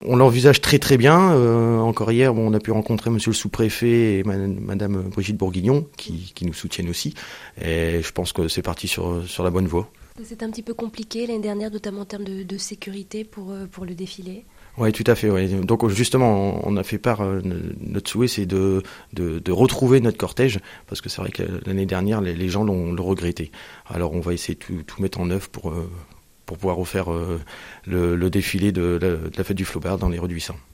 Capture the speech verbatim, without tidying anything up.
On l'envisage très très bien. Euh, encore hier, bon, on a pu rencontrer monsieur le sous-préfet et madame Brigitte Bourguignon qui, qui nous soutiennent aussi. Et je pense que c'est parti sur, sur la bonne voie. C'est un petit peu compliqué l'année dernière, notamment en termes de, de sécurité pour, pour le défilé. Oui, tout à fait. Ouais. Donc justement, on a fait part, euh, notre souhait, c'est de, de, de retrouver notre cortège, parce que c'est vrai que l'année dernière, les, les gens l'ont, l'ont regretté. Alors on va essayer de tout, tout mettre en œuvre pour, euh, pour pouvoir refaire euh, le, le défilé de la, de la fête du Flaubert dans les rues de Huit cents.